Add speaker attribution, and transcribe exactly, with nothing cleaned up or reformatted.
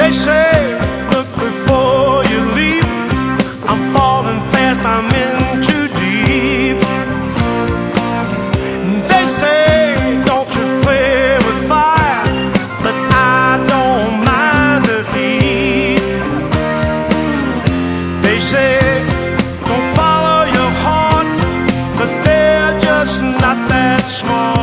Speaker 1: They say, look before you leap. I'm falling fast, I'm in too deep. They say, don't you play with fire, but I don't mind the heat. They say, don't follow your heart, but they're just not that smart.